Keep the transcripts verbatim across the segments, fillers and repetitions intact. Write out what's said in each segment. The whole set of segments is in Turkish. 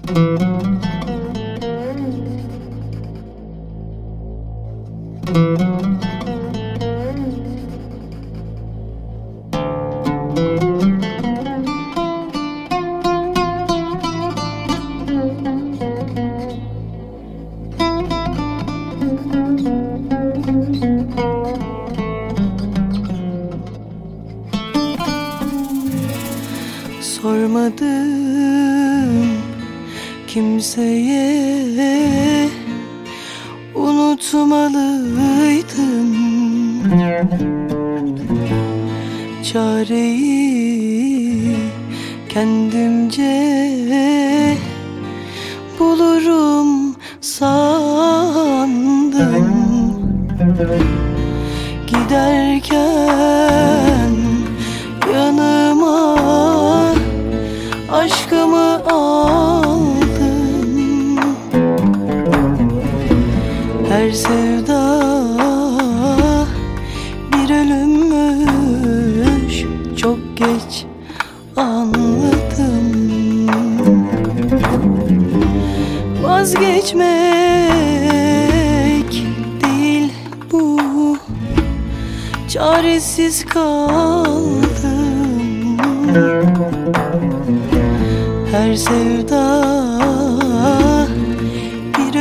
Sormadım kimseye, unutmalıydım. Çareyi kendimce bulurum sandım. Giderken yanıma aşkımı aldım. Her sevda bir ölümmüş, çok geç anladım. Vazgeçmek değil bu, çaresiz kaldım. Her sevda bir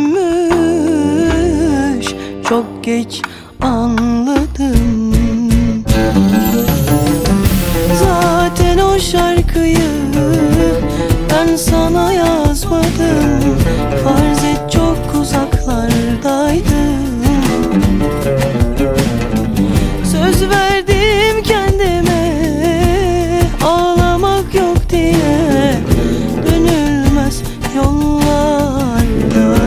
ölümmüş, çok geç anladım. Zaten o şarkıyı ben sana yazmadım. Farz et çok uzaklardaydım. Söz verdim kendime, ağlamak yok diye. Dönülmez yollarda.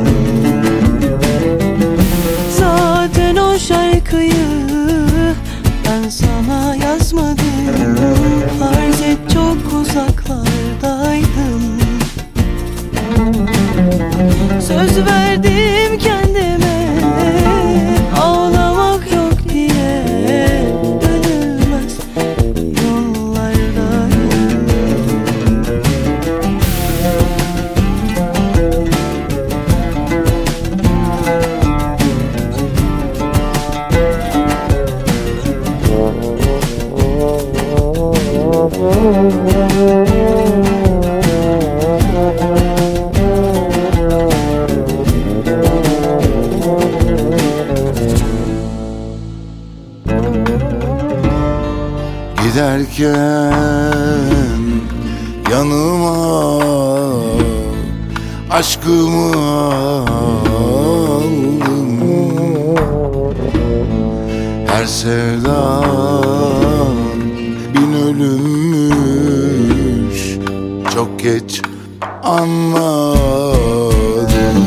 Zaten o şarkıyı ben sana yazmadım. Farz et çok uzaklardaydım. Söz verdim kendime, ağlamak yok diye. Dönülmez yollardaydım. Giderken yanıma aşkımı aldım. Her sevdan bin ölümmüş, çok geç anladım.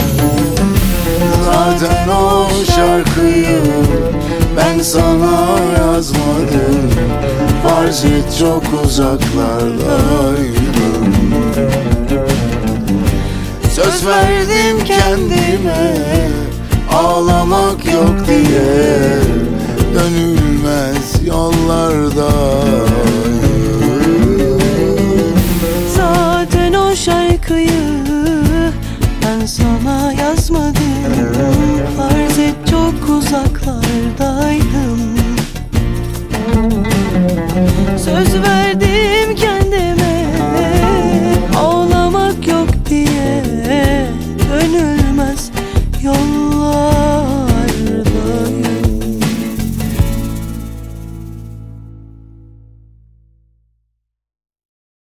Zaten o şarkıyı ben sana yazmadım. Farz et çok uzaklardaydım. Söz verdim kendime, ağlamak yok diye. Dönülmez yollardayım. Zaten o şarkıyı ben sana yazmadım. Farz et çok uzaklardaydım. Söz ver